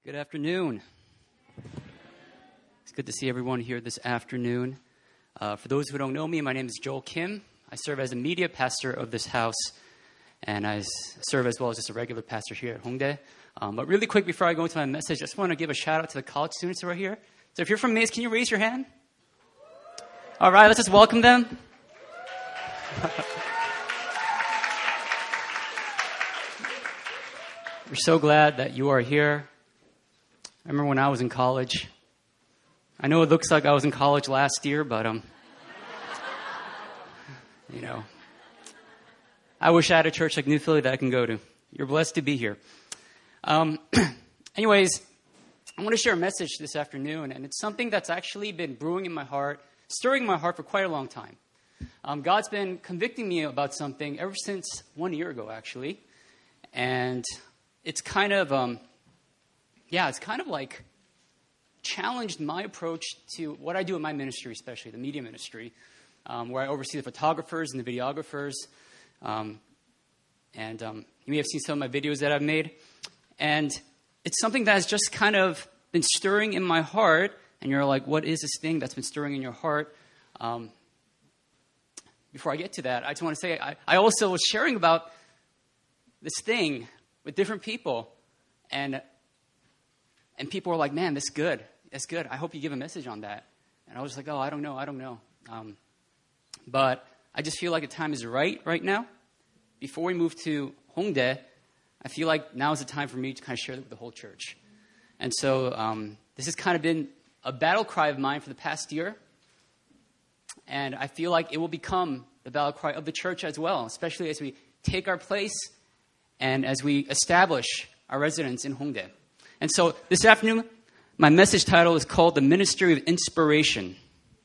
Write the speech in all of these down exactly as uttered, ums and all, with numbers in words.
Good afternoon. It's good to see everyone here this afternoon. Uh, for those who don't know me, my name is Joel Kim. I serve as a media pastor of this house, and I s- serve as well as just a regular pastor here at Hongdae. Um, but really quick, before I go into my message, I just want to give a shout out to the college students who are here. So if you're from Mays, can you raise your hand? All right, let's just welcome them. We're so glad that you are here. I remember when I was in college. I know it looks like I was in college last year, but, um, you know, I wish I had a church like New Philly that I can go to. You're blessed to be here. Um, anyways, I want to share a message this afternoon, and it's something that's actually been brewing in my heart, stirring in my heart for quite a long time. Um, God's been convicting me about something ever since one year ago, actually, and it's kind of, um, yeah, it's kind of like challenged my approach to what I do in my ministry, especially the media ministry, um, where I oversee the photographers and the videographers. Um, and um, you may have seen some of my videos that I've made. And it's something that has just kind of been stirring in my heart. And you're like, what is this thing that's been stirring in your heart? Um, before I get to that, I just want to say I, I also was sharing about this thing with different people. And and people were like, man, that's good. That's good. I hope you give a message on that. And I was just like, oh, I don't know. I don't know. Um, but I just feel like the time is right right now. Before we move to Hongdae, I feel like now is the time for me to kind of share it with the whole church. And so um, this has kind of been a battle cry of mine for the past year. And I feel like it will become the battle cry of the church as well, especially as we take our place and as we establish our residence in Hongdae. And so this afternoon, my message title is called The Ministry of Inspiration.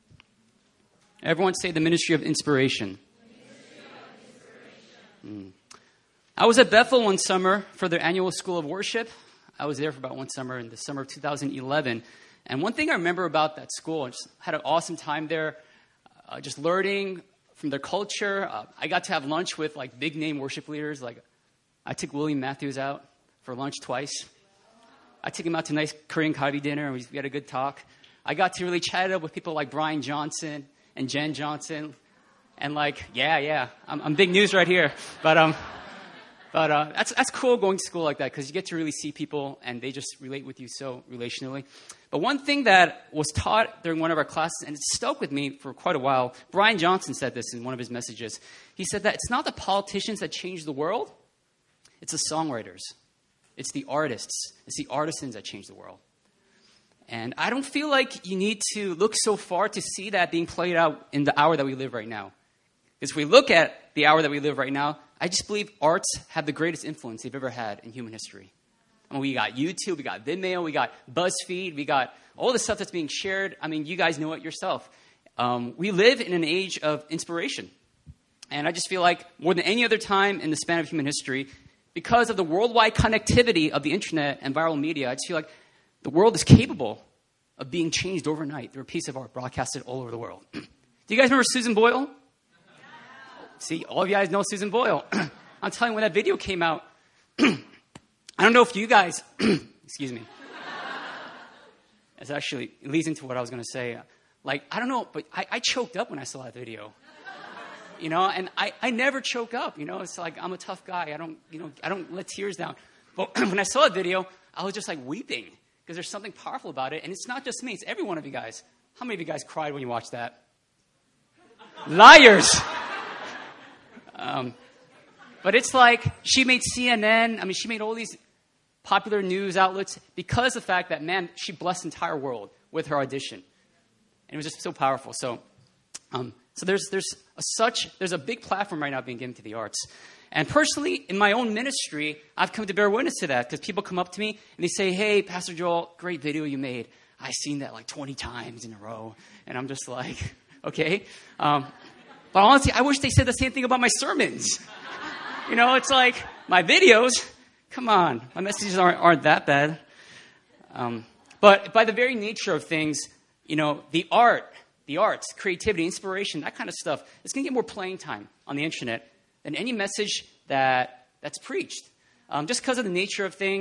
Everyone say the Ministry of Inspiration. Ministry of Inspiration. Mm. I was at Bethel one summer for their annual School of Worship. I was there for about one summer in the summer of two thousand eleven. And one thing I remember about that school, I just had an awesome time there, uh, just learning from their culture. Uh, I got to have lunch with like big name worship leaders. Like I took William Matthews out for lunch twice. I took him out to a nice Korean kalbi dinner, and we had a good talk. I got to really chat up with people like Brian Johnson and Jen Johnson. And like, yeah, yeah, I'm, I'm big news right here. But um, but uh, that's that's cool going to school like that, because you get to really see people, and they just relate with you so relationally. But one thing that was taught during one of our classes, and it stuck with me for quite a while, Brian Johnson said this in one of his messages. He said that it's not the politicians that change the world, it's the songwriters. It's the artists. It's the artisans that change the world. And I don't feel like you need to look so far to see that being played out in the hour that we live right now. Because if we look at the hour that we live right now, I just believe arts have the greatest influence they've ever had in human history. I mean, we got YouTube, we got Vimeo, we got BuzzFeed, we got all the stuff that's being shared. I mean, you guys know it yourself. Um, we live in an age of inspiration. And I just feel like more than any other time in the span of human history, because of the worldwide connectivity of the internet and viral media, I just feel like the world is capable of being changed overnight through a piece of art broadcasted all over the world. Do you guys remember Susan Boyle? See, all of you guys know Susan Boyle. I'm telling you, when that video came out, I don't know if you guys, excuse me. It's actually, it leads into what I was going to say. Like, I don't know, but I, I choked up when I saw that video. You know, and I, I never choke up, you know. It's like, I'm a tough guy. I don't, you know, I don't let tears down. But when I saw that video, I was just like weeping, because there's something powerful about it. And it's not just me. It's every one of you guys. How many of you guys cried when you watched that? Liars. um, but it's like she made C N N. I mean, she made all these popular news outlets because of the fact that, man, she blessed the entire world with her audition. And it was just so powerful. So, um, So there's there's a such there's a big platform right now being given to the arts. And personally, in my own ministry, I've come to bear witness to that, because people come up to me and they say, hey, Pastor Joel, great video you made. I've seen that like twenty times in a row. And I'm just like, okay. Um, but honestly, I wish they said the same thing about my sermons. You know, it's like, my videos, come on, my messages aren't, aren't that bad. Um, but by the very nature of things, you know, the art, the arts, creativity, inspiration, that kind of stuff, it's going to get more playing time on the internet than any message that that's preached. Um, just because of the nature of things,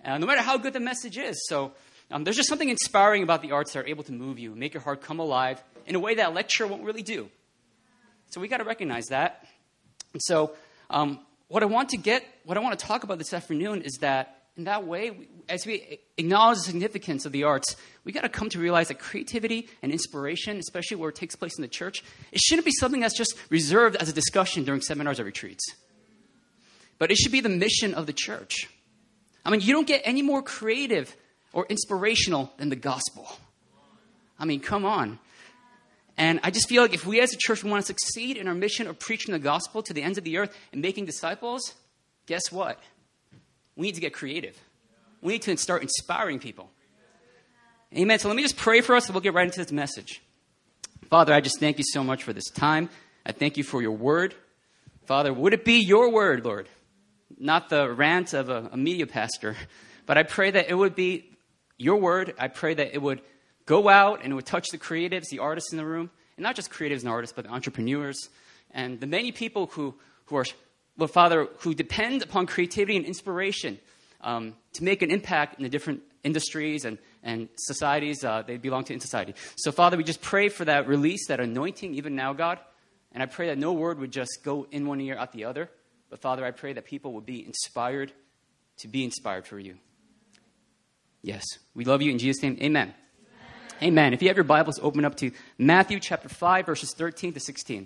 uh, no matter how good the message is. So um, there's just something inspiring about the arts that are able to move you, make your heart come alive in a way that lecture won't really do. So we got to recognize that. And so um, what I want to get, what I want to talk about this afternoon is that in that way, we, as we acknowledge the significance of the arts, we got to come to realize that creativity and inspiration, especially where it takes place in the church, it shouldn't be something that's just reserved as a discussion during seminars or retreats. But it should be the mission of the church. I mean, you don't get any more creative or inspirational than the gospel. I mean, come on. And I just feel like if we as a church want to succeed in our mission of preaching the gospel to the ends of the earth and making disciples, guess what? We need to get creative. We need to start inspiring people. Amen. So let me just pray for us and we'll get right into this message. Father, I just thank you so much for this time. I thank you for your word. Father, would it be your word, Lord? Not the rant of a, a media pastor. But I pray that it would be your word. I pray that it would go out and it would touch the creatives, the artists in the room. And not just creatives and artists, but the entrepreneurs. And the many people who, who are, Lord Father, who depend upon creativity and inspiration um, to make an impact in the different industries and, and societies uh, they belong to in society. So, Father, we just pray for that release, that anointing, even now, God. And I pray that no word would just go in one ear, out the other. But, Father, I pray that people would be inspired to be inspired for you. Yes, we love you in Jesus' name. Amen. Amen. Amen. If you have your Bibles, open up to Matthew chapter five, verses thirteen to sixteen.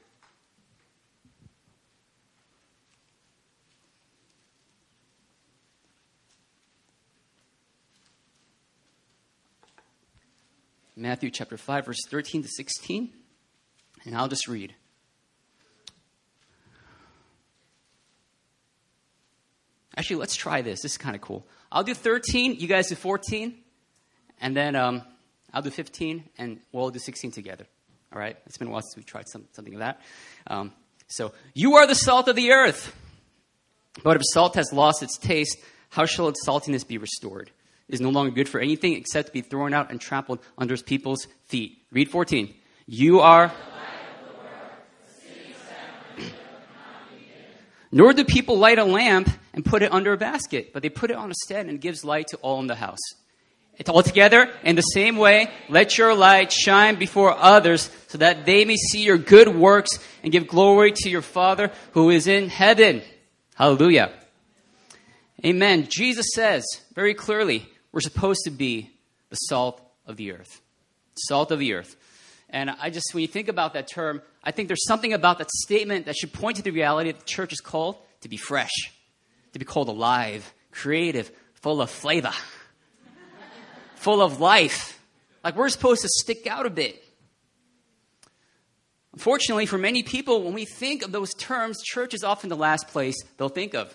Matthew chapter five, verse thirteen to sixteen. And I'll just read. Actually, let's try this. This is kind of cool. I'll do thirteen. You guys do fourteen. And then um, I'll do fifteen. And we'll do sixteen together. All right? It's been a while since we tried some, something of that. Um, so, you are the salt of the earth. But if salt has lost its taste, how shall its saltiness be restored? It is no longer good for anything except to be thrown out and trampled under people's feet. Read fourteen. You are... Nor do people light a lamp and put it under a basket, but they put it on a stand and it gives light to all in the house. It's all together. In the same way, let your light shine before others so that they may see your good works and give glory to your Father who is in heaven. Hallelujah. Amen. Jesus says very clearly, we're supposed to be the salt of the earth. Salt of the earth. And I just, when you think about that term, I think there's something about that statement that should point to the reality that the church is called to be fresh, to be called alive, creative, full of flavor, full of life. Like we're supposed to stick out a bit. Unfortunately, for many people, when we think of those terms, church is often the last place they'll think of.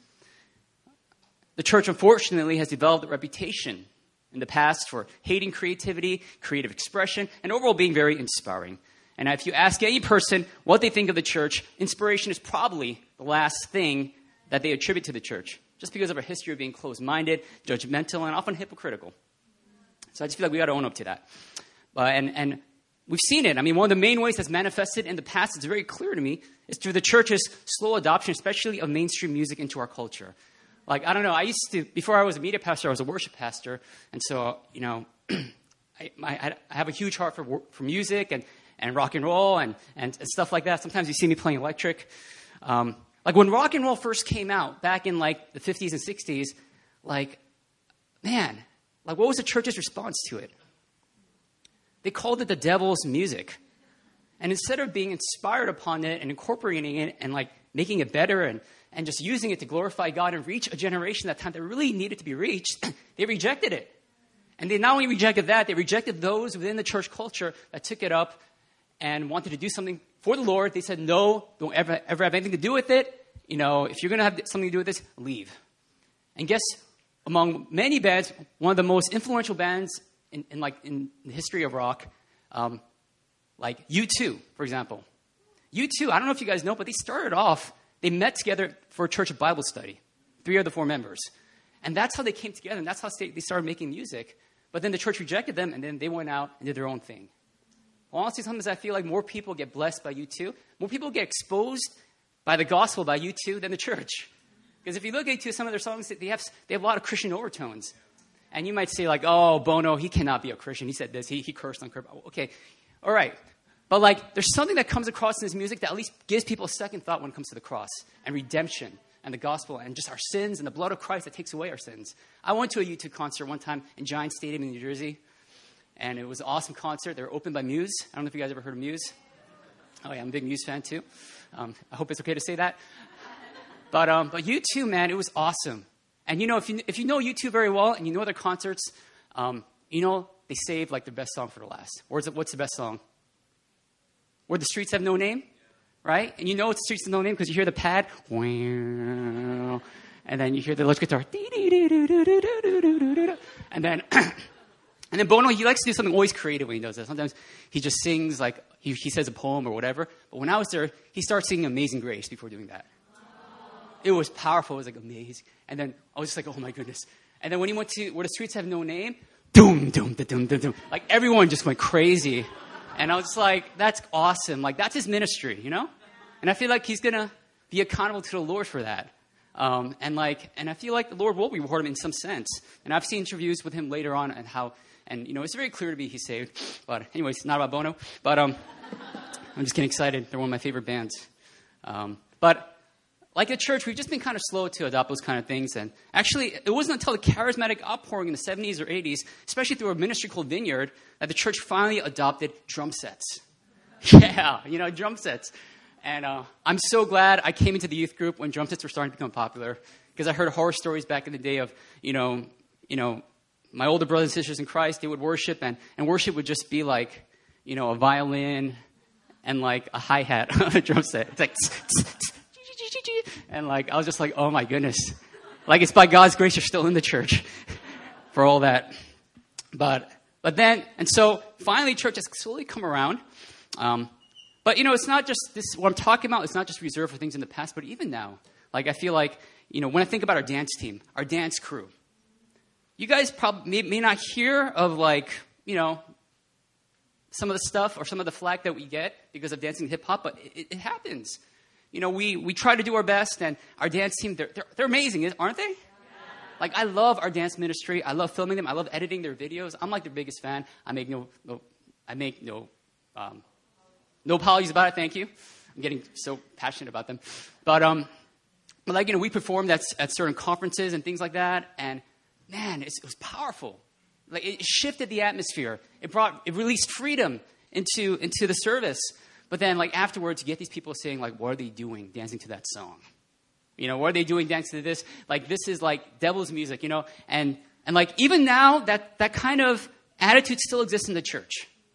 The church, unfortunately, has developed a reputation in the past for hating creativity, creative expression, and overall being very inspiring. And if you ask any person what they think of the church, inspiration is probably the last thing that they attribute to the church, just because of our history of being closed-minded, judgmental, and often hypocritical. So I just feel like we got to own up to that. Uh, and, and we've seen it. I mean, one of the main ways that's manifested in the past, it's very clear to me, is through the church's slow adoption, especially of mainstream music into our culture. Like, I don't know, I used to, before I was a media pastor, I was a worship pastor. And so, you know, I, I, I have a huge heart for for music and, and rock and roll and, and, and stuff like that. Sometimes you see me playing electric. Um, like, when rock and roll first came out back in, like, the fifties and sixties, like, man, like, what was the church's response to it? They called it the devil's music. And instead of being inspired upon it and incorporating it and, like, making it better and and just using it to glorify God and reach a generation that time that really needed to be reached, they rejected it. And they not only rejected that, they rejected those within the church culture that took it up and wanted to do something for the Lord. They said, no, don't ever, ever have anything to do with it. You know, if you're going to have something to do with this, leave. And guess, among many bands, one of the most influential bands in, in like in the history of rock, um, like U two, for example. U two, I don't know if you guys know, but they started off, they met together for a church of Bible study, three of the four members. And that's how they came together, and that's how they started making music. But then the church rejected them, and then they went out and did their own thing. Well, honestly, sometimes I feel like more people get blessed by U two. More people get exposed by the gospel by U two than the church. Because if you look into some of their songs, they have they have a lot of Christian overtones. And you might say like, oh, Bono, he cannot be a Christian. He said this. He, he cursed on curb. Okay, all right. But like, there's something that comes across in his music that at least gives people a second thought when it comes to the cross and redemption and the gospel and just our sins and the blood of Christ that takes away our sins. I went to a U two concert one time in Giant Stadium in New Jersey. And it was an awesome concert. They were opened by Muse. I don't know if you guys ever heard of Muse. Oh, yeah, I'm a big Muse fan, too. Um, I hope it's okay to say that. But um, but U two, man, it was awesome. And, you know, if you if you know U two very well and you know their concerts, um, you know, they saved, like, their best song for the last. What's the, what's the best song? Where the Streets Have No Name, right? And you know it's the Streets Have No Name because you hear the pad. And then you hear the electric guitar. And then... And then Bono, he likes to do something always creative when he does that. Sometimes he just sings, like, he, he says a poem or whatever. But when I was there, he started singing Amazing Grace before doing that. It was powerful. It was, like, amazing. And then I was just like, oh, my goodness. And then when he went to Where the Streets Have No Name, doom, doom, da, doom, da, doom. Like, everyone just went crazy. And I was like, that's awesome. Like, that's his ministry, you know? And I feel like he's going to be accountable to the Lord for that. Um, and, like, and I feel like the Lord will reward him in some sense. And I've seen interviews with him later on and how... And, you know, it's very clear to me he's saved. But anyways, it's not about Bono. But um, I'm just getting excited. They're one of my favorite bands. Um, but like the church, we've just been kind of slow to adopt those kind of things. And actually, it wasn't until the charismatic outpouring in the seventies or eighties, especially through a ministry called Vineyard, that the church finally adopted drum sets. Yeah, you know, drum sets. And uh, I'm so glad I came into the youth group when drum sets were starting to become popular. Because I heard horror stories back in the day of, you know, you know, my older brothers and sisters in Christ, they would worship, and, and worship would just be like, you know, a violin and like a hi-hat on a drum set. It's like, and like, I was just like, oh my goodness. Like, it's by God's grace you're still in the church for all that. But, but then, and so finally church has slowly come around. Um, but, you know, it's not just this, what I'm talking about, it's not just reserved for things in the past, but even now. Like, I feel like, you know, when I think about our dance team, our dance crew, you guys probably may, may not hear of, like, you know, some of the stuff or some of the flack that we get because of dancing hip-hop, but it, it happens. You know, we, we try to do our best, and our dance team, they're, they're, they're amazing, aren't they? Yeah. Like, I love our dance ministry. I love filming them. I love editing their videos. I'm, like, their biggest fan. I make no, no I make no, um, no apologies about it. Thank you. I'm getting so passionate about them. But, um, but like, you know, we performed at, at certain conferences and things like that, and man, it's, it was powerful. Like, it shifted the atmosphere. It brought, it released freedom into, into the service. But then, like, afterwards, you get these people saying, like, what are they doing dancing to that song? You know, what are they doing dancing to this? Like, this is, like, devil's music, you know? And, and like, even now, that, that kind of attitude still exists in the church.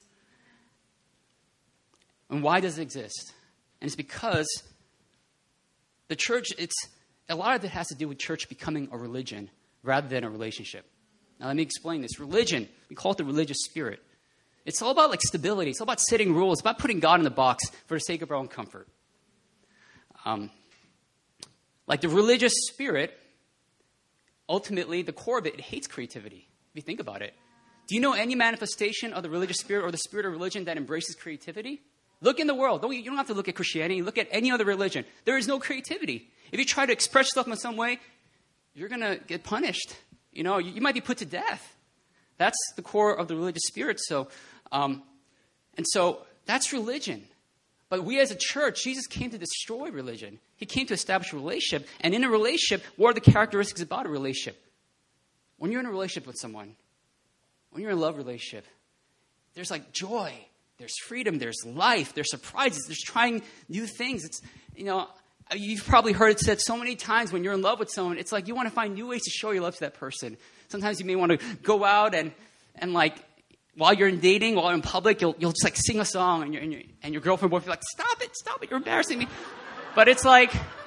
And why does it exist? And it's because the church, it's, a lot of it has to do with church becoming a religion rather than a relationship. Now, let me explain this. Religion, we call it the religious spirit. It's all about, like, stability. It's all about setting rules. It's about putting God in the box for the sake of our own comfort. Um, like, the religious spirit, ultimately, the core of it, it hates creativity, if you think about it. Do you know any manifestation of the religious spirit or the spirit of religion that embraces creativity? Look in the world. Don't, you don't have to look at Christianity. Look at any other religion. There is no creativity. If you try to express stuff in some way, you're going to get punished. You know, you, you might be put to death. That's the core of the religious spirit. So, um, and so that's religion. But we as a church, Jesus came to destroy religion. He came to establish a relationship. And in a relationship, what are the characteristics about a relationship? When you're in a relationship with someone, when you're in a love relationship, there's like joy, there's freedom, there's life, there's surprises, there's trying new things. It's, you know, you've probably heard it said so many times when you're in love with someone, it's like you want to find new ways to show your love to that person. Sometimes you may want to go out and, and like, while you're in dating, while you're in public, you'll, you'll just like sing a song and, and, your, and your girlfriend will be like, stop it, stop it, you're embarrassing me. But it's like,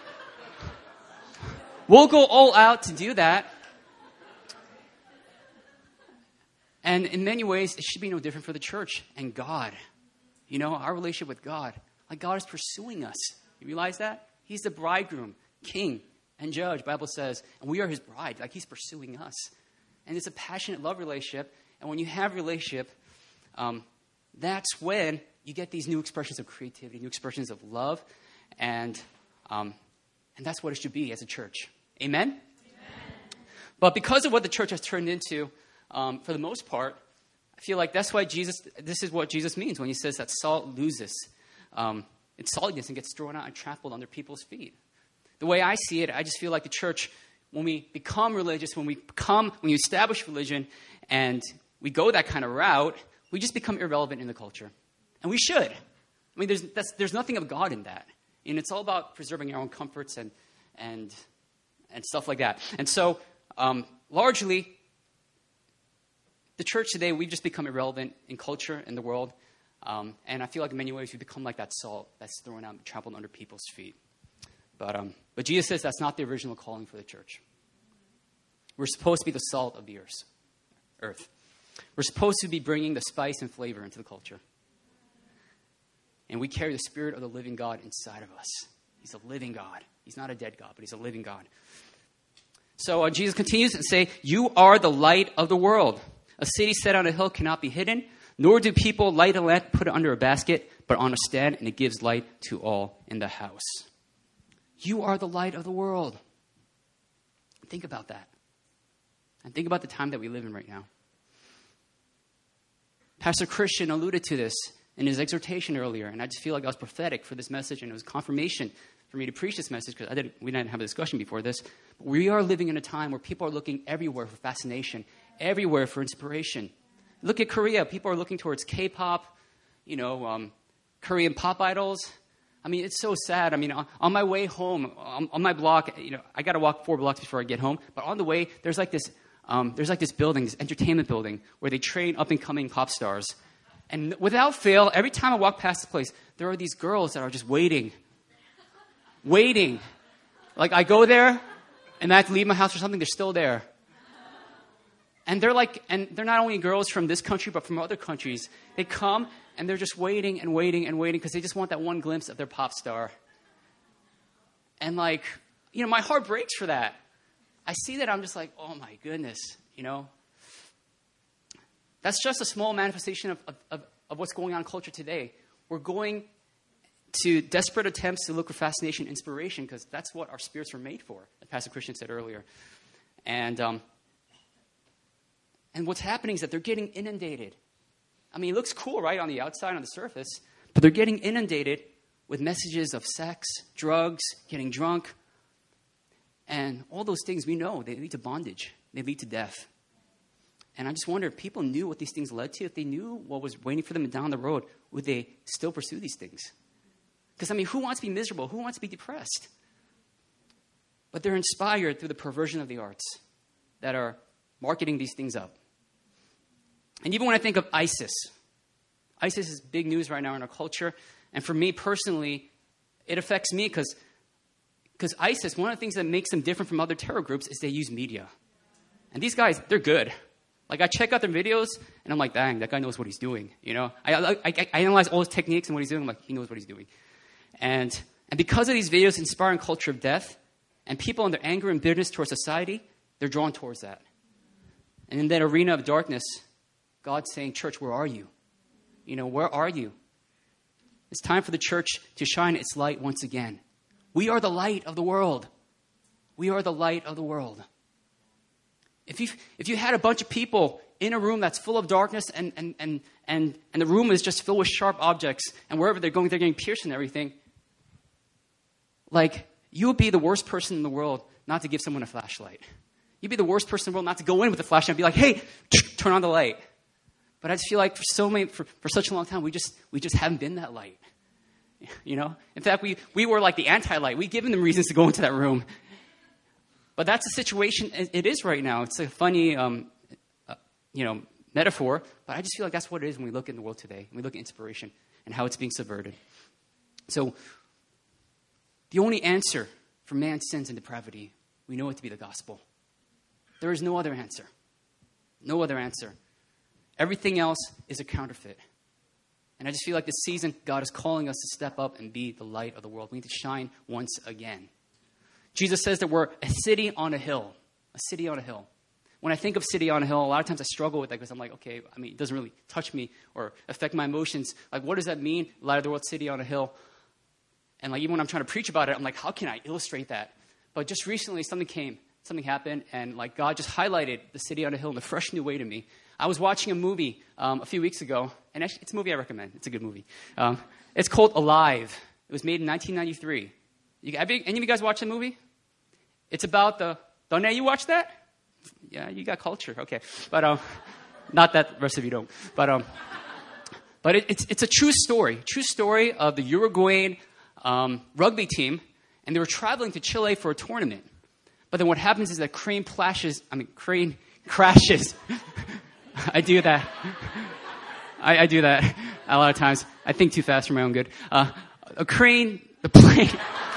we'll go all out to do that. And in many ways, it should be no different for the church and God. You know, our relationship with God. Like, God is pursuing us. You realize that? He's the bridegroom, king, and judge, Bible says. And we are his bride. Like, he's pursuing us. And it's a passionate love relationship. And when you have a relationship, um, that's when you get these new expressions of creativity, new expressions of love. And um, and that's what it should be as a church. Amen? Amen. But because of what the church has turned into, um, for the most part, I feel like that's why Jesus, this is what Jesus means when he says that salt loses um, its saltiness and gets thrown out and trampled under people's feet. The way I see it, I just feel like the church, when we become religious, when we become, when you establish religion and we go that kind of route, we just become irrelevant in the culture. And we should. I mean, there's, that's, there's nothing of God in that. And it's all about preserving our own comforts and and and stuff like that. And so, um, largely, the church today, we've just become irrelevant in culture, in the world. Um, and I feel like in many ways, we become like that salt that's thrown out and trampled under people's feet. But um, but Jesus says that's not the original calling for the church. We're supposed to be the salt of the earth. earth. We're supposed to be bringing the spice and flavor into the culture. And we carry the Spirit of the living God inside of us. He's a living God. He's not a dead God, but he's a living God. So uh, Jesus continues to say, you are the light of the world. A city set on a hill cannot be hidden, nor do people light a lamp, put it under a basket, but on a stand, and it gives light to all in the house. You are the light of the world. Think about that. And think about the time that we live in right now. Pastor Christian alluded to this in his exhortation earlier, and I just feel like I was prophetic for this message, and it was confirmation for me to preach this message, because I didn't, we didn't have a discussion before this. But we are living in a time where people are looking everywhere for fascination, everywhere for inspiration. Look at Korea. People are looking towards K-pop, you know, um, Korean pop idols. I mean, it's so sad. I mean, on, on my way home, on, on my block, you know, I got to walk four blocks before I get home. But on the way, there's like this, um, there's like this building, this entertainment building, where they train up-and-coming pop stars. And without fail, every time I walk past the place, there are these girls that are just waiting, waiting. Like I go there, and I have to leave my house or something. They're still there. And they're like, and they're not only girls from this country, but from other countries. They come, and they're just waiting and waiting and waiting because they just want that one glimpse of their pop star. And like, you know, my heart breaks for that. I see that, I'm just like, oh my goodness, you know. That's just a small manifestation of, of, of what's going on in culture today. We're going to desperate attempts to look for fascination, inspiration, because that's what our spirits were made for, as Pastor Christian said earlier. And um, and what's happening is that they're getting inundated. I mean, it looks cool, right, on the outside, on the surface, but they're getting inundated with messages of sex, drugs, getting drunk, and all those things we know, they lead to bondage. They lead to death. And I just wonder if people knew what these things led to, if they knew what was waiting for them down the road, would they still pursue these things? Because, I mean, who wants to be miserable? Who wants to be depressed? But they're inspired through the perversion of the arts that are marketing these things up. And even when I think of ISIS, ISIS is big news right now in our culture. And for me personally, it affects me because because ISIS, one of the things that makes them different from other terror groups is they use media. And these guys, they're good. Like, I check out their videos, and I'm like, dang, that guy knows what he's doing, you know? I, I, I, I analyze all his techniques and what he's doing. I'm like, he knows what he's doing. And and because of these videos inspiring culture of death, and people in their anger and bitterness towards society, they're drawn towards that. And in that arena of darkness, God's saying, church, where are you? You know, where are you? It's time for the church to shine its light once again. We are the light of the world. We are the light of the world. If you if you had a bunch of people in a room that's full of darkness and and and and, and the room is just filled with sharp objects, and wherever they're going, they're getting pierced and everything, like, you would be the worst person in the world not to give someone a flashlight. You'd be the worst person in the world not to go in with a flashlight and be like, hey, turn on the light. But I just feel like for so many, for, for such a long time, we just we just haven't been that light. You know? In fact, we, we were like the anti-light. We've given them reasons to go into that room. But that's the situation it is right now. It's a funny, um, uh, you know, metaphor. But I just feel like that's what it is when we look in the world today. When we look at inspiration and how it's being subverted. So the only answer for man's sins and depravity, we know it to be the gospel. There is no other answer. No other answer. Everything else is a counterfeit. And I just feel like this season, God is calling us to step up and be the light of the world. We need to shine once again. Jesus says that we're a city on a hill. A city on a hill. When I think of city on a hill, a lot of times I struggle with that because I'm like, okay, I mean, it doesn't really touch me or affect my emotions. Like, what does that mean, light of the world, city on a hill? And like, even when I'm trying to preach about it, I'm like, how can I illustrate that? but just recently something came, something happened, and like God just highlighted the city on a hill in a fresh new way to me. I was watching a movie um, a few weeks ago, and actually, it's a movie I recommend. It's a good movie. Um, it's called Alive. It was made in nineteen ninety-three. You, have you, any of you guys watched the movie? It's about the... Don't you watch that? Yeah, you got culture. Okay. But um, not that the rest of you don't. But um, but it, it's it's a true story. True story of the Uruguayan um, rugby team, and they were traveling to Chile for a tournament. But then what happens is that crane crashes. I mean, crane crashes. I do that. I, I do that a lot of times. I think too fast for my own good. Uh, a crane, the plane.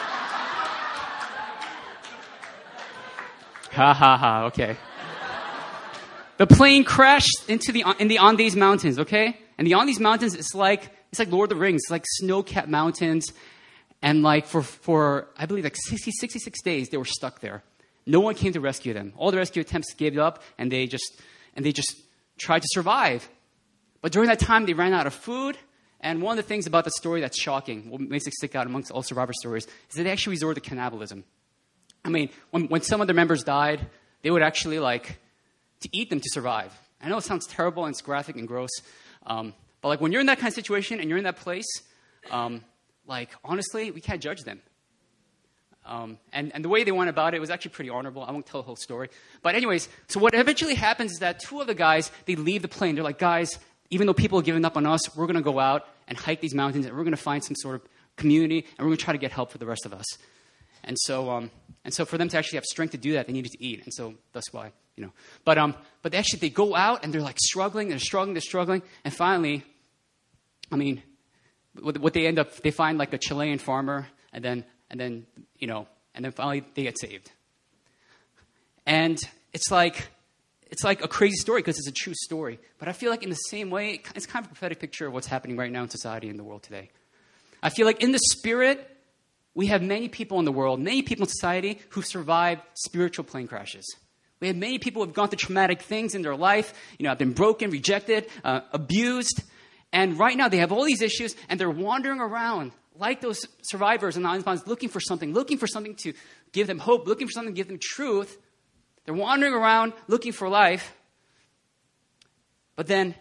Ha ha ha. Okay. The plane crashed into the in the Andes Mountains. Okay, and the Andes Mountains, it's like it's like Lord of the Rings. It's like snow-capped mountains, and like for for I believe like sixty, sixty-six days they were stuck there. No one came to rescue them. All the rescue attempts gave up, and they just and they just tried to survive. But during that time, they ran out of food. And one of the things about the story that's shocking, what makes it stick out amongst all survivor stories, is that they actually resorted to cannibalism. I mean, when, when some of their members died, they would actually like to eat them to survive. I know it sounds terrible and it's graphic and gross, um, but like when you're in that kind of situation and you're in that place, um, like honestly, we can't judge them. Um, and, and the way they went about it was actually pretty honorable. I won't tell the whole story. But anyways, so what eventually happens is that two of the guys, they leave the plane. They're like, guys, even though people have given up on us, we're going to go out and hike these mountains, and we're going to find some sort of community, and we're going to try to get help for the rest of us. And so, um, and so for them to actually have strength to do that, they needed to eat. And so that's why, you know. But um, but they actually, they go out, and they're like struggling, they're struggling, they're struggling. And finally, I mean, what they end up, they find like a Chilean farmer, and then, and then, you know, and then finally they get saved. And it's like, it's like a crazy story because it's a true story. But I feel like in the same way, it's kind of a prophetic picture of what's happening right now in society and the world today. I feel like in the spirit, we have many people in the world, many people in society who've survived spiritual plane crashes. We have many people who have gone through traumatic things in their life, you know, have been broken, rejected, uh, abused. And right now they have all these issues and they're wandering around like those survivors in the Andes Mountains, looking for something, looking for something to give them hope, looking for something to give them truth. They're wandering around looking for life. But then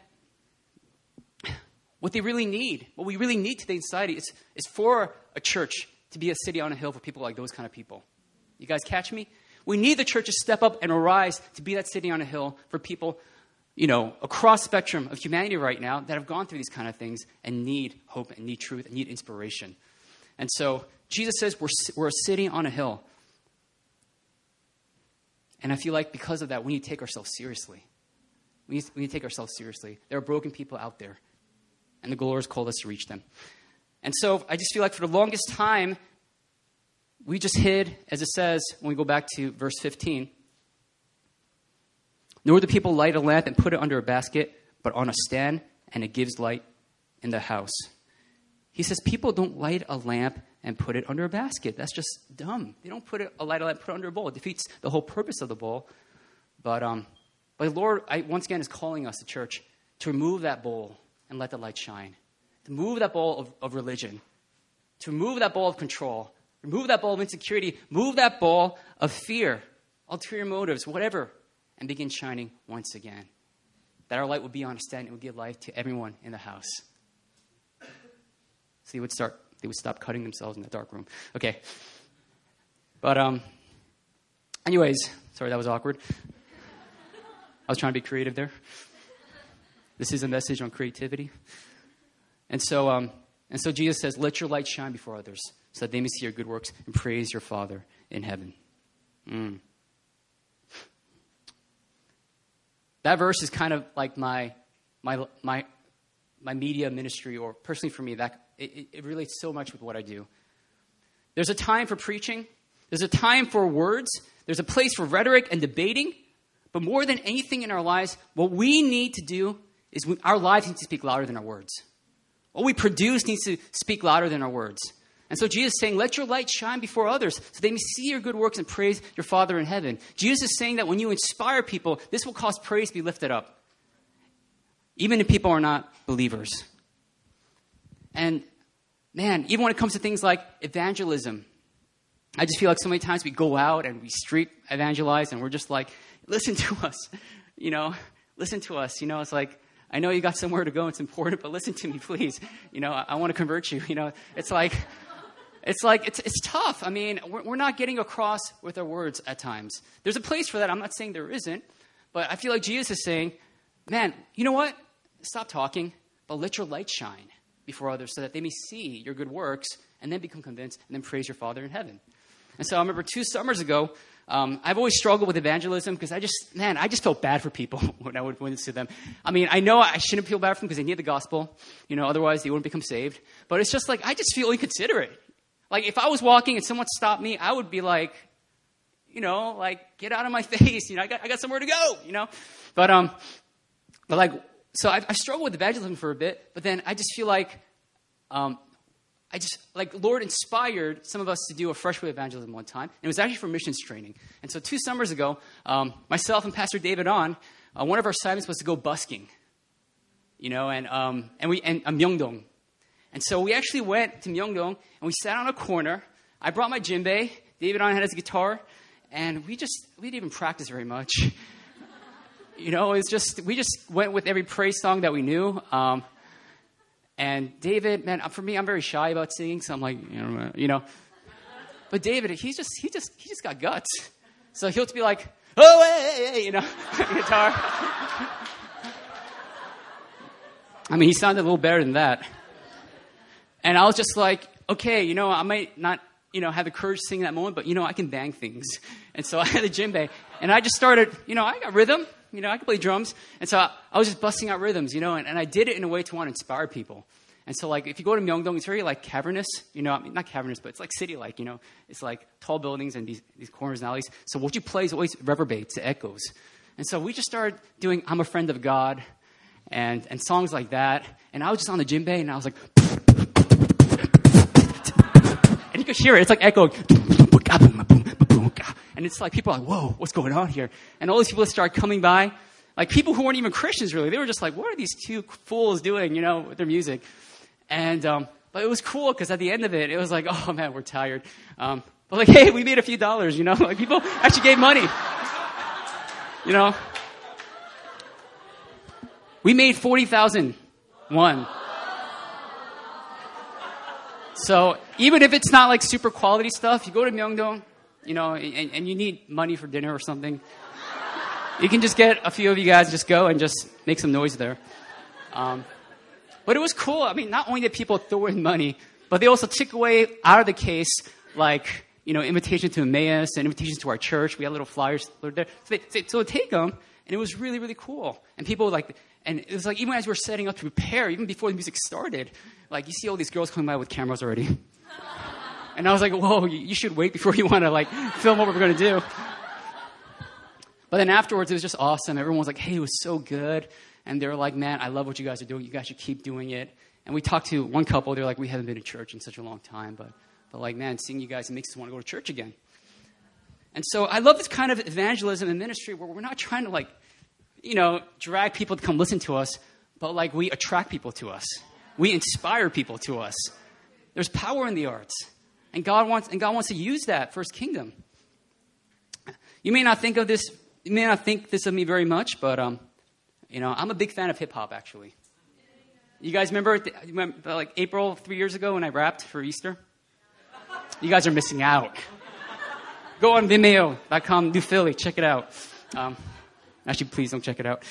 what they really need, what we really need today in society is, is for a church to be a city on a hill for people like those kind of people. You guys catch me? We need the church to step up and arise to be that city on a hill for people, you know, across spectrum of humanity right now that have gone through these kind of things and need hope and need truth and need inspiration. And so Jesus says we're, we're a city on a hill. And I feel like because of that, we need to take ourselves seriously. We need, we need to take ourselves seriously. There are broken people out there, and the Lord has called us to reach them. And so I just feel like for the longest time, we just hid, as it says when we go back to verse fifteen, nor do people light a lamp and put it under a basket, but on a stand, and it gives light in the house. He says people don't light a lamp and put it under a basket. That's just dumb. They don't put it, a light a lamp, put it under a bowl. It defeats the whole purpose of the bowl. But um, but the Lord, I, once again, is calling us, the church, to remove that bowl and let the light shine. To remove that bowl of, of religion. To remove that bowl of control. Remove that bowl of insecurity. Move that bowl of fear, ulterior motives, whatever, and begin shining once again. That our light will be on a stand and will give life to everyone in the house. So they would start, they would stop cutting themselves in the dark room. Okay. But, um, anyways, sorry, that was awkward. I was trying to be creative there. This is a message on creativity. And so, um, and so Jesus says, let your light shine before others so that they may see your good works and praise your Father in heaven. Mm. That verse is kind of like my, my, my, my media ministry, or personally for me, that it, it relates so much with what I do. There's a time for preaching. There's a time for words. There's a place for rhetoric and debating. But more than anything in our lives, what we need to do is we, our lives need to speak louder than our words. What we produce needs to speak louder than our words. And so Jesus is saying, let your light shine before others so they may see your good works and praise your Father in heaven. Jesus is saying that when you inspire people, this will cause praise to be lifted up, even if people are not believers. And man, even when it comes to things like evangelism, I just feel like so many times we go out and we street evangelize and we're just like, listen to us, you know, listen to us. You know, it's like, I know you got somewhere to go. It's important, but listen to me, please. You know, I, I want to convert you. You know, it's like, it's like, it's it's tough. I mean, we're, we're not getting across with our words at times. There's a place for that. I'm not saying there isn't, but I feel like Jesus is saying, man, you know what? Stop talking, but let your light shine before others so that they may see your good works and then become convinced and then praise your Father in heaven. And so I remember two summers ago, um, I've always struggled with evangelism because I just, man, I just felt bad for people when I would witness to them. I mean, I know I shouldn't feel bad for them because they need the gospel, you know, otherwise they wouldn't become saved. But it's just like, I just feel inconsiderate. Like, if I was walking and someone stopped me, I would be like, you know, like, get out of my face. You know, I got, I got somewhere to go, you know. But, um, but like, so I, I struggled with evangelism for a bit, but then I just feel like, um, I just, like, Lord inspired some of us to do a freshway evangelism one time. And it was actually for missions training. And so two summers ago, um, myself and Pastor David on, uh, one of our assignments was to go busking. You know, and um, and we and uh, Myeongdong. And so we actually went to Myeongdong, and we sat on a corner. I brought my djembe. David on had his guitar. And we just, we didn't even practice very much. You know, it was just, we just went with every praise song that we knew. Um And David, man, for me, I'm very shy about singing, so I'm like, you know, you know. But David, he's just, he just, he just got guts. So he'll be like, oh, hey, hey, you know, guitar. I mean, he sounded a little better than that. And I was just like, okay, you know, I might not, you know, have the courage to sing that moment, but, you know, I can bang things. And so I had a djembe, and I just started, you know, I got rhythm. You know, I could play drums. And so I, I was just busting out rhythms, you know, and, and I did it in a way to want to inspire people. And so, like, if you go to Myeongdong, it's very, like, cavernous. You know, I mean, not cavernous, but it's like city-like, you know. It's like tall buildings and these, these corners and alleys. So what you play is always reverberates, it echoes. And so we just started doing I'm a Friend of God and, and songs like that. And I was just on the djembe, and I was like, and you could hear it. It's like echoing. And it's like, people are like, whoa, what's going on here? And all these people start coming by, like people who weren't even Christians, really. They were just like, what are these two fools doing, you know, with their music? And, um, but it was cool because at the end of it, it was like, oh, man, we're tired. Um, but like, hey, we made a few dollars, you know? Like, people actually gave money. You know? We made forty thousand one. So even if it's not like super quality stuff, you go to Myeongdong, you know, and, and you need money for dinner or something, you can just get a few of you guys, just go and just make some noise there. Um, but it was cool. I mean, not only did people throw in money, but they also took away out of the case, like, you know, invitation to Emmaus and invitations to our church. We had little flyers there. So they, they, so they take them, and it was really, really cool. And people like, and it was like, even as we were setting up to prepare, even before the music started, like, you see all these girls coming by with cameras already. And I was like, whoa, you should wait before you want to, like, film what we're going to do. But then afterwards, it was just awesome. Everyone was like, hey, it was so good. And they were like, man, I love what you guys are doing. You guys should keep doing it. And we talked to one couple. They're like, we haven't been to church in such a long time. But, but like, man, seeing you guys, it makes us want to go to church again. And so I love this kind of evangelism and ministry where we're not trying to, like, you know, drag people to come listen to us, but, like, we attract people to us. We inspire people to us. There's power in the arts. And God wants, and God wants to use that for His kingdom. You may not think of this, you may not think this of me very much, but um, you know, I'm a big fan of hip hop. Actually, you guys remember, remember like April three years ago when I rapped for Easter? You guys are missing out. Go on Vimeo dot com, New Philly, check it out. Um, actually, please don't check it out.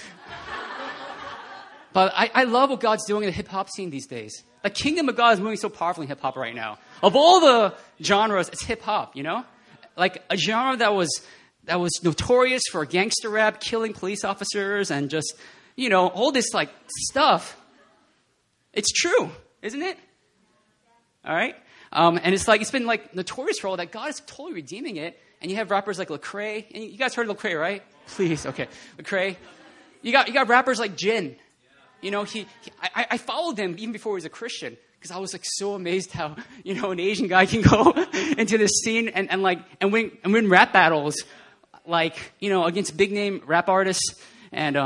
But I, I love what God's doing in the hip hop scene these days. The kingdom of God is moving so powerfully in hip hop right now. Of all the genres, it's hip hop, you know? Like a genre that was that was notorious for gangster rap, killing police officers, and just, you know, all this like stuff. It's true, isn't it? All right? Um, and it's like, it's been like notorious for all that. God is totally redeeming it. And you have rappers like Lecrae. And you guys heard of Lecrae, right? Please, okay. Lecrae. You got, you got rappers like Jin. You know, he, he I, I followed him even before he was a Christian because I was like so amazed how, you know, an Asian guy can go into this scene and, and like, and win, and win rap battles, like, you know, against big name rap artists. And, um,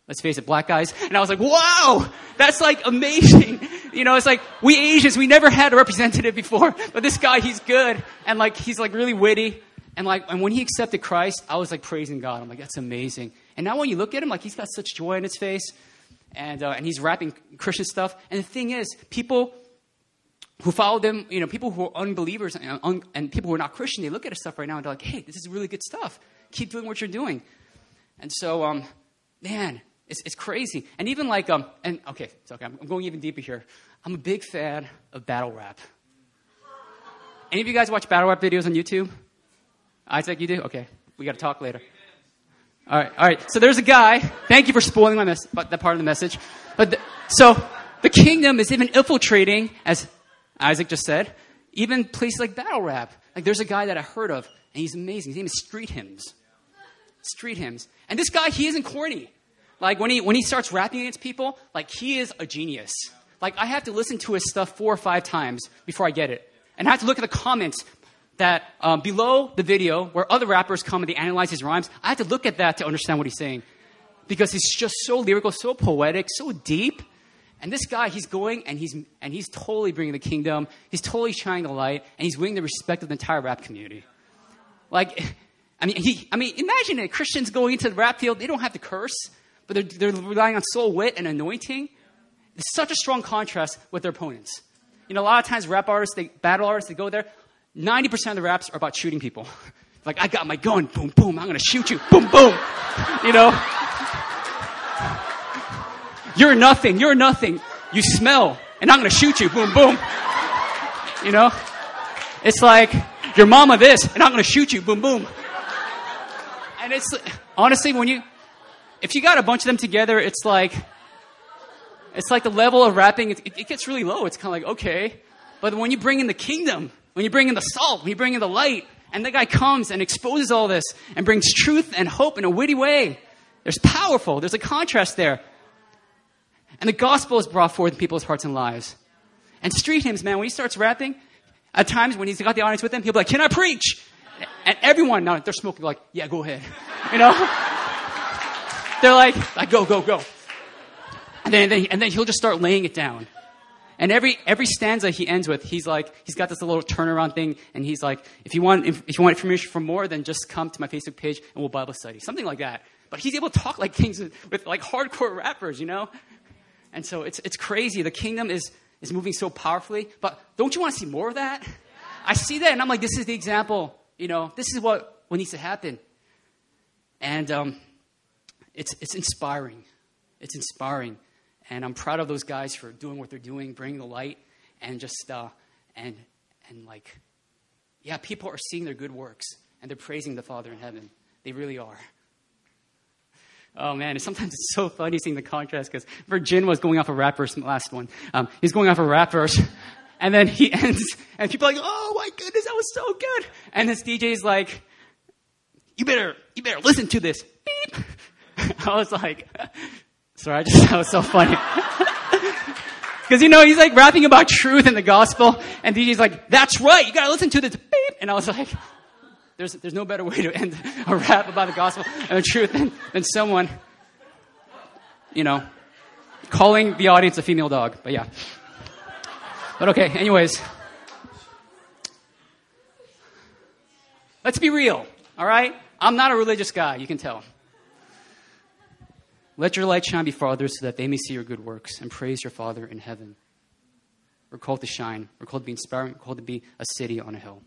Let's face it, black guys. And I was like, wow, that's like amazing. You know, it's like, we Asians, we never had a representative before, but this guy, he's good. And like, he's like really witty. And like, and when he accepted Christ, I was like praising God. I'm like, that's amazing. And now when you look at him, like he's got such joy in his face. And, uh, and he's rapping Christian stuff. And the thing is, people who follow them, you know, people who are unbelievers and, un- and people who are not Christian, they look at his stuff right now and they're like, hey, this is really good stuff. Keep doing what you're doing. And so, um, man, It's, it's crazy. And even like, um, and okay, it's okay, I'm going even deeper here. I'm a big fan of battle rap. Any of you guys watch battle rap videos on YouTube? Isaac, you do? Okay, we got to talk later. All right, all right. So there's a guy. Thank you for spoiling my mess, that part of the message. But the, so the kingdom is even infiltrating, as Isaac just said, even places like battle rap. Like there's a guy that I heard of, and he's amazing. His name is Street Hymns. Street Hymns. And this guy, he isn't corny. Like, when he when he starts rapping against people, like, he is a genius. Like, I have to listen to his stuff four or five times before I get it. And I have to look at the comments that um, below the video where other rappers come and they analyze his rhymes. I have to look at that to understand what he's saying. Because he's just so lyrical, so poetic, so deep. And this guy, he's going and he's and he's totally bringing the kingdom. He's totally shining the light. And he's winning the respect of the entire rap community. Like, I mean, he, I mean, imagine it. Christians going into the rap field, they don't have to curse. But they're, they're relying on soul, wit, and anointing. It's such a strong contrast with their opponents. You know, a lot of times rap artists, they, battle artists, they go there. ninety percent of the raps are about shooting people. Like, I got my gun, boom, boom, I'm going to shoot you, boom, boom. You know? You're nothing, you're nothing. You smell, and I'm going to shoot you, boom, boom. You know? It's like, your mama this, and I'm going to shoot you, boom, boom. And it's, honestly, when you... If you got a bunch of them together, it's like, it's like the level of rapping, it, it gets really low. It's kind of like, okay. But when you bring in the kingdom, when you bring in the salt, when you bring in the light, and the guy comes and exposes all this and brings truth and hope in a witty way, there's powerful, there's a contrast there. And the gospel is brought forth in people's hearts and lives. And Street Hymns, man, when he starts rapping, at times when he's got the audience with him, he'll be like, can I preach? And everyone, now they're smoking like, yeah, go ahead. You know? They're like, like, go, go, go. And then, and then, and then he'll just start laying it down. And every every stanza he ends with, he's like, he's got this little turnaround thing, and he's like, if you want, if, if you want information for more, then just come to my Facebook page and we'll Bible study, something like that. But he's able to talk like things with, with like hardcore rappers, you know. And so it's it's crazy. The kingdom is is moving so powerfully. But don't you want to see more of that? I see that, and I'm like, this is the example. You know, this is what what needs to happen. And um. It's it's inspiring. It's inspiring. And I'm proud of those guys for doing what they're doing, bringing the light, and just, uh, and, and like, yeah, people are seeing their good works, and they're praising the Father in heaven. They really are. Oh, man, and sometimes it's so funny seeing the contrast, because Virgin was going off of rappers, last one. Um, he's going off of rappers, and then he ends, and people are like, oh, my goodness, that was so good. And this D J's like, you better, you better listen to this. Beep. I was like, sorry, I just, that was so funny. Because, you know, he's like rapping about truth and the gospel. And D J's like, that's right, you got to listen to this. Beep. And I was like, there's there's no better way to end a rap about the gospel and the truth than, than someone, you know, calling the audience a female dog. But yeah. But okay, anyways. Let's be real, all right? I'm not a religious guy, you can tell. Let your light shine before others so that they may see your good works and praise your Father in heaven. We're called to shine. We're called to be inspiring. We're called to be a city on a hill.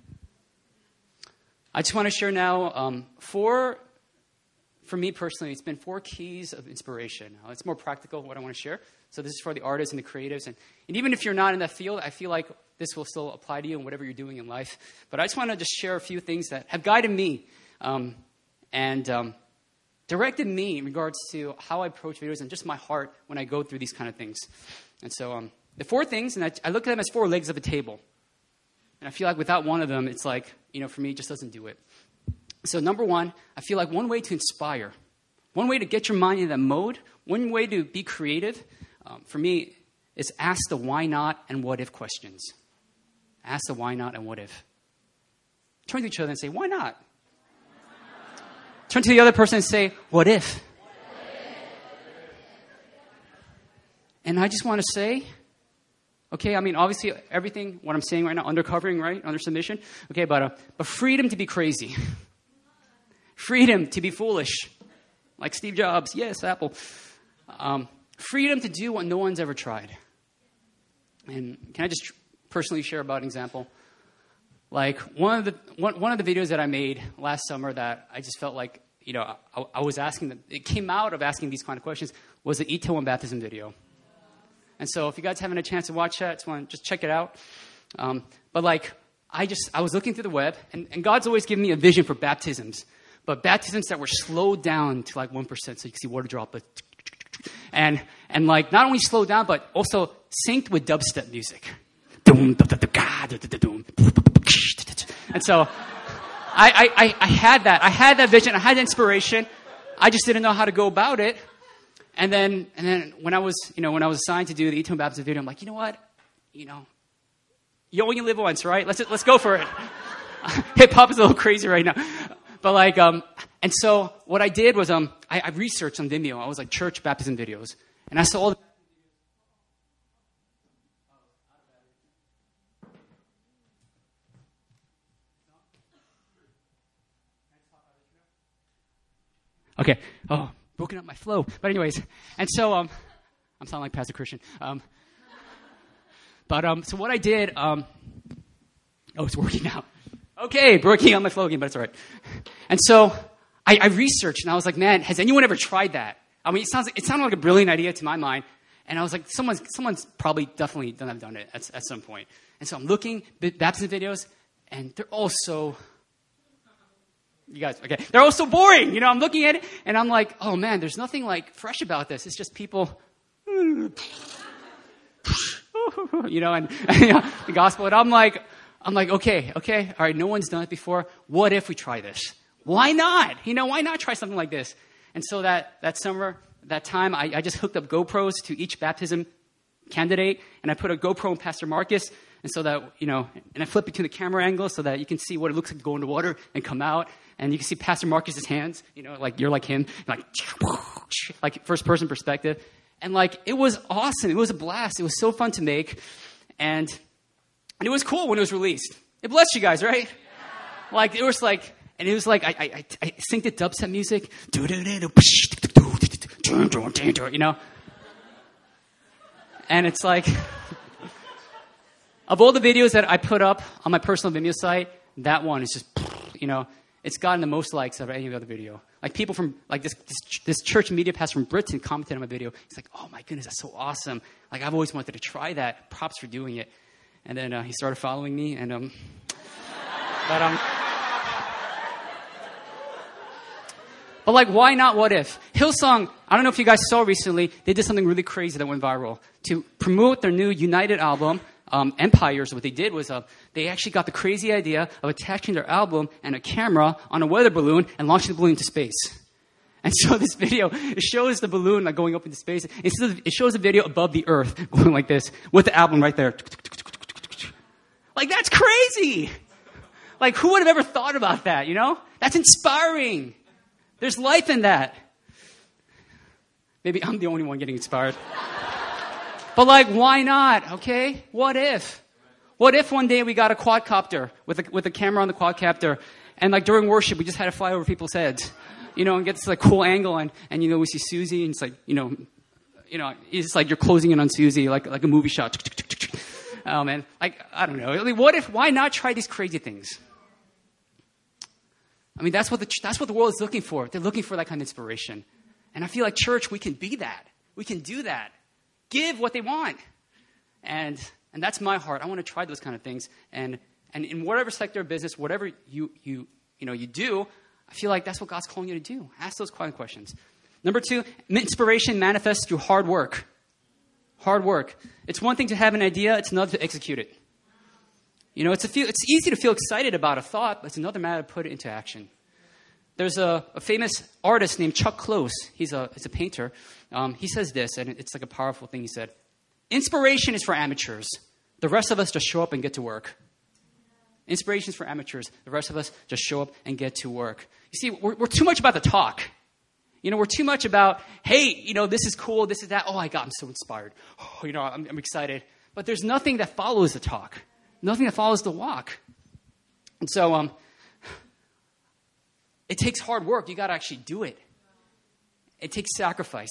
I just want to share now um, four, for me personally, it's been four keys of inspiration. Uh, it's more practical, what I want to share. So this is for the artists and the creatives. And, and even if you're not in that field, I feel like this will still apply to you in whatever you're doing in life. But I just want to just share a few things that have guided me um, and um, directed me in regards to how I approach videos and just my heart when I go through these kind of things. And so um, the four things, and I, I look at them as four legs of a table. And I feel like without one of them, it's like, you know, for me, it just doesn't do it. So number one, I feel like one way to inspire, one way to get your mind in that mode, one way to be creative, um, for me, is ask the why not and what if questions. Ask the why not and what if. Turn to each other and say, why not? Turn to the other person and say, what if? And I just want to say, okay, I mean, obviously everything, what I'm saying right now, undercovering, right, under submission. Okay, but, uh, but freedom to be crazy. Freedom to be foolish. Like Steve Jobs, yes, Apple. Um, freedom to do what no one's ever tried. And can I just personally share about an example? Like one of the one, one of the videos that I made last summer that I just felt like, you know, I, I was asking, the, it came out of asking these kind of questions, was the E T O one baptism video. And so if you guys haven't a chance to watch that, just, want, just check it out. Um, but like, I just, I was looking through the web, and, and God's always given me a vision for baptisms. But baptisms that were slowed down to like one percent, so you can see water drop. But, and, and like, not only slowed down, but also synced with dubstep music. And so I, I, I had that. I had that vision. I had inspiration. I just didn't know how to go about it. And then, and then when I was, you know, when I was assigned to do the E T O baptism video, I'm like, you know what? You know, you only live once, right? Let's let's go for it. Hip hop is a little crazy right now, but like, um, and so what I did was, um, I, I researched on Vimeo. I was like church baptism videos, and I saw all the. Okay. Oh. Broken up my flow. But anyways, and so um, I'm sounding like Pastor Christian. Um, but um, so what I did, um, oh, it's working now. Okay, working on my flow again, but it's all right. And so I, I researched, and I was like, man, has anyone ever tried that? I mean, it sounds it sounded like a brilliant idea to my mind, and I was like, someone's someone's probably definitely done have done it at, at some point. And so I'm looking baptism videos, and they're all so. You guys, okay. They're all so boring. You know, I'm looking at it, and I'm like, oh, man, there's nothing, like, fresh about this. It's just people, you know, and you know, the gospel. And I'm like, I'm like, okay, okay, all right, no one's done it before. What if we try this? Why not? You know, why not try something like this? And so that, that summer, that time, I, I just hooked up GoPros to each baptism candidate, and I put a GoPro in Pastor Marcus, and so that, you know, and I flip between the camera angles so that you can see what it looks like to go into water and come out. And you can see Pastor Marcus's hands, you know, like you're like him, like, like first person perspective. And like, it was awesome. It was a blast. It was so fun to make. And, and it was cool when it was released. It blessed you guys, right? Yeah. Like, it was like, and it was like, I, I, I synced the dubstep music, you know? And it's like, of all the videos that I put up on my personal Vimeo site, that one is just, you know, it's gotten the most likes of any other video. Like people from, like this, this this church media pastor from Britain commented on my video. He's like, oh my goodness, that's so awesome. Like I've always wanted to try that. Props for doing it. And then uh, he started following me. And um, but um, but like, why not? What if Hillsong? I don't know if you guys saw recently. They did something really crazy that went viral to promote their new United album. Um, Empires, what they did was uh, they actually got the crazy idea of attaching their album and a camera on a weather balloon and launching the balloon into space. And so this video, it shows the balloon like going up into space. Instead of, it shows a video above the earth going like this with the album right there. Like, that's crazy. Like, who would have ever thought about that, you know? That's inspiring. There's life in that. Maybe I'm the only one getting inspired. But like, why not? Okay, what if? What if one day we got a quadcopter with a with a camera on the quadcopter, and like during worship we just had to fly over people's heads, you know, and get this like cool angle, and and you know we see Susie, and it's like you know, you know, it's like you're closing in on Susie like like a movie shot. Oh man, like I don't know. Like, what if? Why not try these crazy things? I mean, that's what the that's what the world is looking for. They're looking for that kind of inspiration, and I feel like church, we can be that. We can do that. Give what they want. And and that's my heart. I want to try those kind of things. And and in whatever sector of business, whatever you you you know you do, I feel like that's what God's calling you to do. Ask those kind of questions. Number two, inspiration manifests through hard work. Hard work. It's one thing to have an idea, it's another to execute it. You know, it's a feel, it's easy to feel excited about a thought, but it's another matter to put it into action. There's a, a famous artist named Chuck Close. He's a, he's a painter. Um, he says this, and it's like a powerful thing. He said, inspiration is for amateurs. The rest of us just show up and get to work. Inspiration is for amateurs. The rest of us just show up and get to work. You see, we're, we're too much about the talk. You know, we're too much about, hey, you know, this is cool, this is that. Oh, my God, I'm so inspired. Oh, you know, I'm, I'm excited. But there's nothing that follows the talk. Nothing that follows the walk. And so um, it takes hard work. You got to actually do it. It takes sacrifice.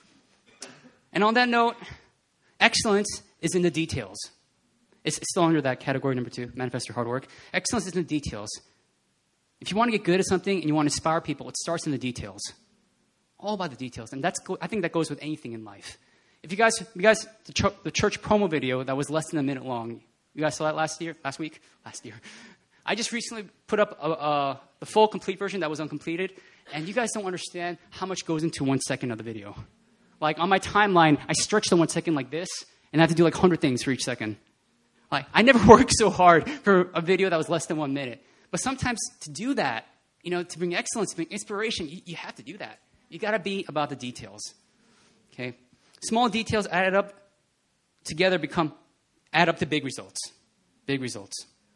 And on that note, excellence is in the details. It's still under that category number two, manifest your hard work. Excellence is in the details. If you want to get good at something and you want to inspire people, it starts in the details. All about the details. And that's I think that goes with anything in life. If you guys, you guys, the, ch- the church promo video that was less than a minute long, you guys saw that last year, last week, last year. I just recently put up a, a, the full complete version that was uncompleted, and you guys don't understand how much goes into one second of the video. Like on my timeline, I stretch the one second like this, and I have to do like one hundred things for each second. Like I never worked so hard for a video that was less than one minute. But sometimes to do that, you know, to bring excellence, to bring inspiration, you, you have to do that. You got to be about the details, okay? Small details added up together become, add up to big results. Big results.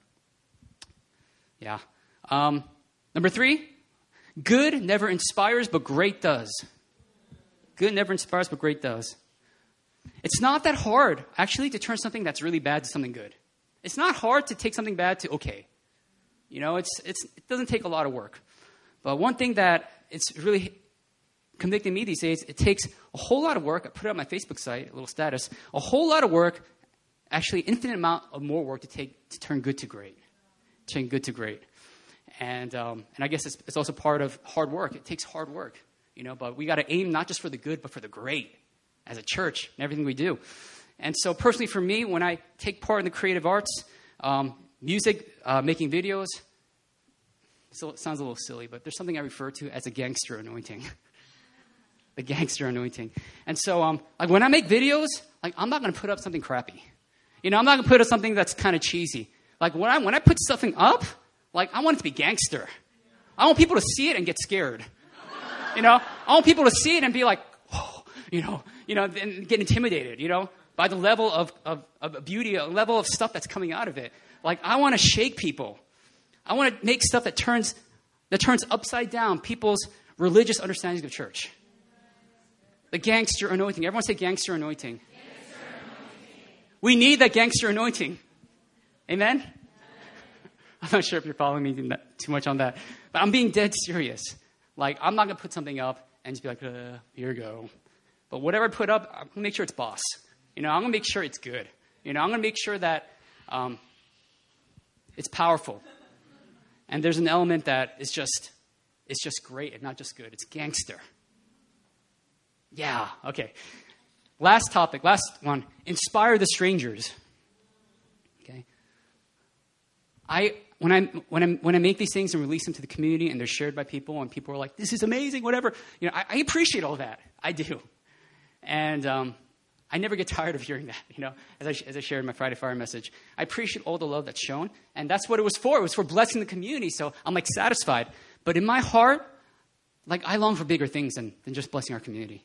Yeah. Um, number three, good never inspires, but great does. Good never inspires, but great does. It's not that hard, actually, to turn something that's really bad to something good. It's not hard to take something bad to okay. You know, it's, it's, it doesn't take a lot of work. But one thing that it's really convicting me these days, it takes a whole lot of work. I put it on my Facebook site, a little status. A whole lot of work, actually infinite amount of more work to take to turn good to great. Turn good to great. And um, and I guess it's, it's also part of hard work. It takes hard work, you know, but we got to aim not just for the good, but for the great as a church and everything we do. And so personally for me, when I take part in the creative arts, um, music, uh, making videos, so it sounds a little silly, but there's something I refer to as a gangster anointing. The gangster anointing. And so um, like when I make videos, like I'm not going to put up something crappy. You know, I'm not going to put up something that's kind of cheesy. Like when I when I put something up, like I want it to be gangster. I want people to see it and get scared. You know, I want people to see it and be like, oh, you know, you know, and get intimidated, you know, by the level of, of, of beauty, a level of stuff that's coming out of it. Like I want to shake people. I want to make stuff that turns that turns upside down people's religious understandings of church. The gangster anointing. Everyone say gangster anointing. Gangster anointing. We need that gangster anointing. Amen? I'm not sure if you're following me too much on that. But I'm being dead serious. Like, I'm not going to put something up and just be like, uh, here you go. But whatever I put up, I'm going to make sure it's boss. You know, I'm going to make sure it's good. You know, I'm going to make sure that um, it's powerful. And there's an element that is just, it's just great and not just good. It's gangster. Yeah, okay. Last topic, last one. Inspire the strangers. Okay. I when I when I when I make these things and release them to the community and they're shared by people and people are like, "This is amazing," whatever. You know, I, I appreciate all that. I do, and um, I never get tired of hearing that. You know, as I as I shared in my Friday Fire message, I appreciate all the love that's shown, and that's what it was for. It was for blessing the community. So I'm like satisfied, but in my heart, like I long for bigger things than than just blessing our community.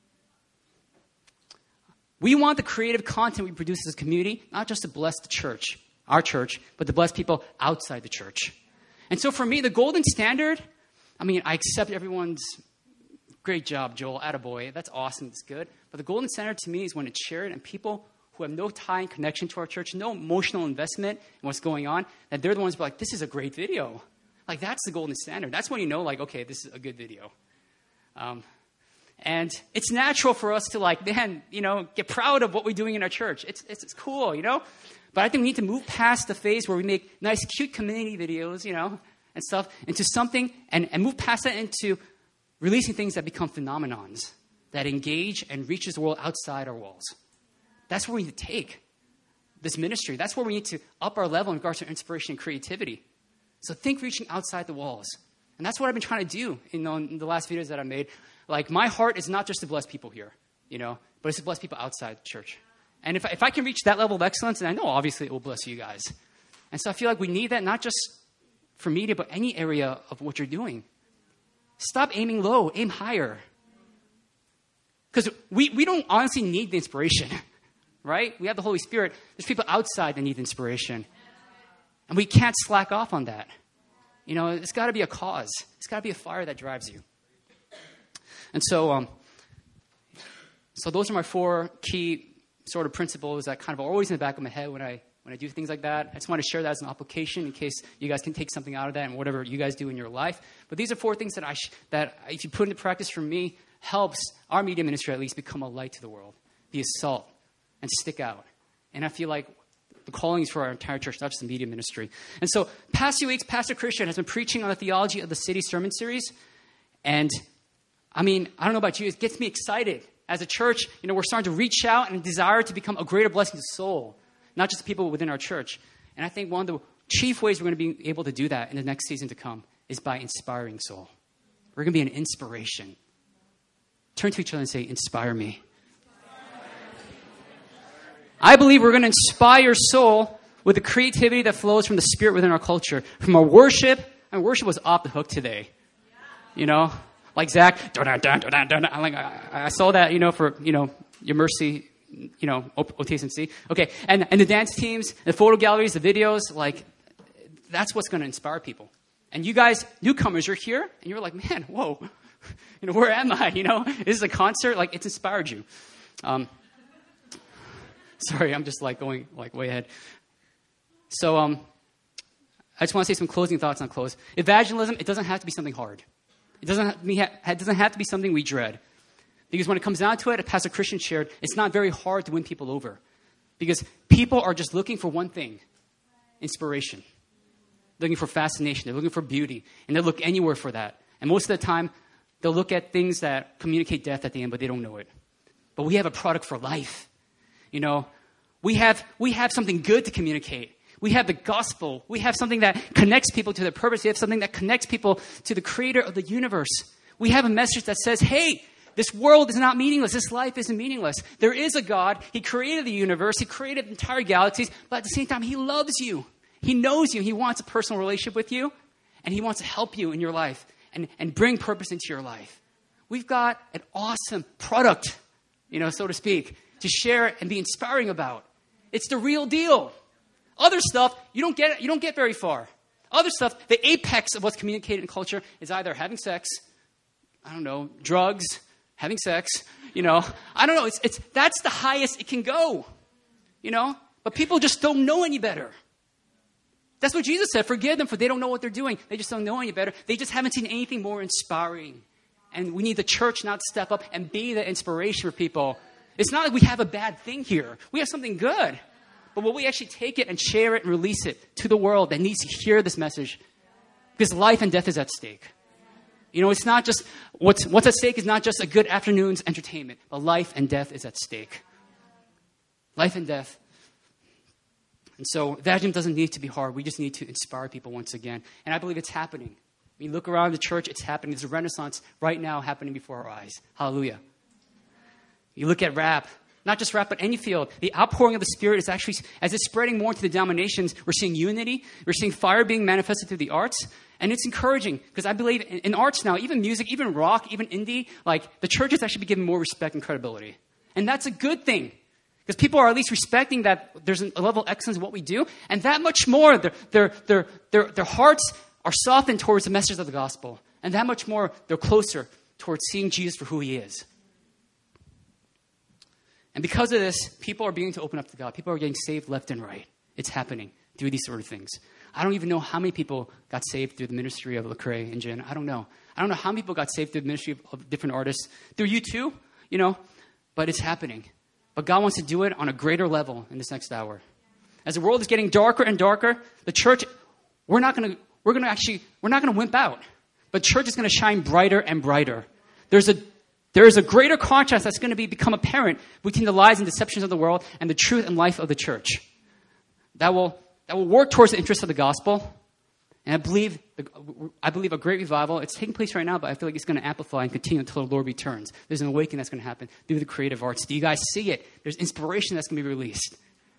We want the creative content we produce as a community, not just to bless the church, our church, but to bless people outside the church. And so for me, the golden standard, I mean, I accept everyone's great job, Joel, attaboy. That's awesome. That's good. But the golden standard to me is when it's shared and people who have no tie and connection to our church, no emotional investment in what's going on, that they're the ones who are like, this is a great video. Like, that's the golden standard. That's when you know, like, okay, this is a good video. Um, And it's natural for us to like, man, you know, get proud of what we're doing in our church. It's, it's it's cool, you know. But I think we need to move past the phase where we make nice, cute community videos, you know, and stuff, into something, and, and move past that into releasing things that become phenomenons, that engage and reaches the world outside our walls. That's where we need to take this ministry. That's where we need to up our level in regards to inspiration and creativity. So think reaching outside the walls. And that's what I've been trying to do in, in the last videos that I made. Like, my heart is not just to bless people here, you know, but it's to bless people outside the church. And if, if I can reach that level of excellence, and I know obviously it will bless you guys. And so I feel like we need that not just for media, but any area of what you're doing. Stop aiming low, aim higher. Because we, we don't honestly need the inspiration, right? We have the Holy Spirit. There's people outside that need inspiration. And we can't slack off on that. You know, it's got to be a cause. It's got to be a fire that drives you. And so, um, so those are my four key sort of principles that kind of are always in the back of my head when I when I do things like that. I just want to share that as an application in case you guys can take something out of that and whatever you guys do in your life. But these are four things that I sh- that if you put into practice for me, helps our media ministry at least become a light to the world, be a salt, and stick out. And I feel like the calling is for our entire church, not just the media ministry. And so past few weeks, Pastor Christian has been preaching on the Theology of the City sermon series. And I mean, I don't know about you, it gets me excited. As a church, you know, we're starting to reach out and desire to become a greater blessing to soul, not just people within our church. And I think one of the chief ways we're going to be able to do that in the next season to come is by inspiring soul. We're going to be an inspiration. Turn to each other and say, inspire me. I believe we're going to inspire soul with the creativity that flows from the Spirit within our culture. From our worship, and worship was off the hook today. You know, like Zach, dun, dun, dun, dun, dun, dun. Like, I, I saw that, you know, for, you know, your mercy, you know, O T S M C. Okay, and, and the dance teams, the photo galleries, the videos, like, that's what's going to inspire people. And you guys, newcomers, you're here, and you're like, man, whoa, you know, where am I? You know, this is a concert, like, it's inspired you. Um, sorry, I'm just, like, going, like, way ahead. So, um, I just want to say some closing thoughts on close. Evangelism, it doesn't have to be something hard. It doesn't have to be, it doesn't have to be something we dread. Because when it comes down to it, as Pastor Christian shared, it's not very hard to win people over. Because people are just looking for one thing, inspiration. They're looking for fascination. They're looking for beauty. And they'll look anywhere for that. And most of the time, they'll look at things that communicate death at the end, but they don't know it. But we have a product for life. You know, we have, we have something good to communicate. We have the gospel. We have something that connects people to their purpose. We have something that connects people to the creator of the universe. We have a message that says, hey, this world is not meaningless. This life isn't meaningless. There is a God. He created the universe. He created entire galaxies. But at the same time, he loves you. He knows you. He wants a personal relationship with you. And he wants to help you in your life and, and bring purpose into your life. We've got an awesome product, you know, so to speak, to share and be inspiring about. It's the real deal. Other stuff, you don't get you don't get very far. Other stuff, the apex of what's communicated in culture is either having sex, I don't know, drugs, having sex, you know. I don't know, it's it's that's the highest it can go. You know? But people just don't know any better. That's what Jesus said, forgive them for they don't know what they're doing. They just don't know any better. They just haven't seen anything more inspiring. And we need the church now to step up and be the inspiration for people. It's not like we have a bad thing here. We have something good. But will we actually take it and share it and release it to the world that needs to hear this message? Because life and death is at stake. You know, it's not just, what's, what's at stake is not just a good afternoon's entertainment, but life and death is at stake. Life and death. And so evangelism doesn't need to be hard. We just need to inspire people once again. And I believe it's happening. When you look around the church, it's happening. There's a renaissance right now happening before our eyes. Hallelujah. You look at rap. Not just rap, but any field. The outpouring of the Spirit is actually, as it's spreading more into the denominations, we're seeing unity. We're seeing fire being manifested through the arts. And it's encouraging because I believe in, in arts now, even music, even rock, even indie, like the church is actually be given more respect and credibility. And that's a good thing because people are at least respecting that there's a level of excellence in what we do. And that much more, their, their, their, their, their hearts are softened towards the message of the gospel. And that much more, they're closer towards seeing Jesus for who he is. And because of this, people are beginning to open up to God. People are getting saved left and right. It's happening through these sort of things. I don't even know how many people got saved through the ministry of Lecrae and Jen. I don't know. I don't know how many people got saved through the ministry of, of different artists. Through you too, you know. But it's happening. But God wants to do it on a greater level in this next hour. As the world is getting darker and darker, the church, we're not going to, we're going to actually, we're not going to wimp out. But church is going to shine brighter and brighter. There's a There is a greater contrast that's going to be become apparent between the lies and deceptions of the world and the truth and life of the church. That will that will work towards the interests of the gospel. And I believe I believe a great revival. It's taking place right now, but I feel like it's going to amplify and continue until the Lord returns. There's an awakening that's going to happen through the creative arts. Do you guys see it? There's inspiration that's going to be released.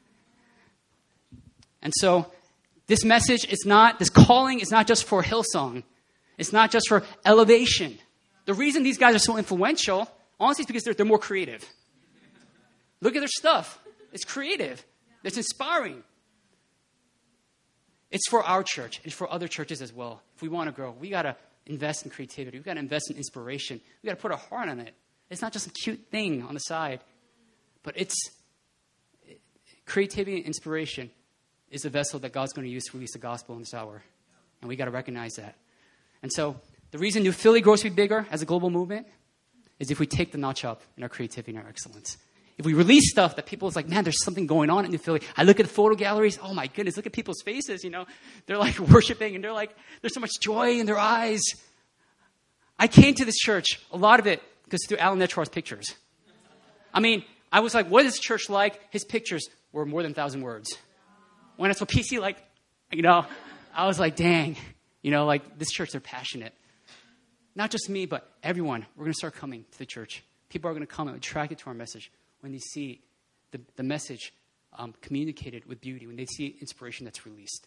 And so this message is not, this calling is not just for Hillsong. It's not just for Elevation. The reason these guys are so influential, honestly, is because they're, they're more creative. Look at their stuff. It's creative. It's inspiring. It's for our church. It's for other churches as well. If we want to grow, we gotta invest in creativity. We've got to invest in inspiration. We've got to put our heart on it. It's not just a cute thing on the side, but it's creativity and inspiration is the vessel that God's going to use to release the gospel in this hour. And we got to recognize that. And so the reason New Philly grows to be bigger as a global movement is if we take the notch up in our creativity and our excellence. If we release stuff that people's like, man, there's something going on in New Philly. I look at the photo galleries. Oh, my goodness. Look at people's faces, you know. They're like worshiping, and they're like, there's so much joy in their eyes. I came to this church, a lot of it, because through Alan Netrar's pictures. I mean, I was like, what is church like? His pictures were more than a thousand words. When I saw P C, like, you know, I was like, dang. You know, like, this church, they're passionate. Not just me, but everyone. We're going to start coming to the church. People are going to come and attracted to our message when they see the, the message um, communicated with beauty, when they see inspiration that's released.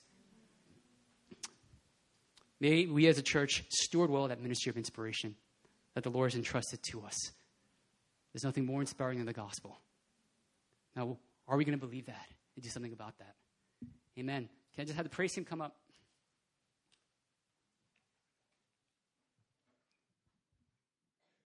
May we as a church steward well that ministry of inspiration that the Lord has entrusted to us. There's nothing more inspiring than the gospel. Now, are we going to believe that and do something about that? Amen. Can I just have the praise team come up?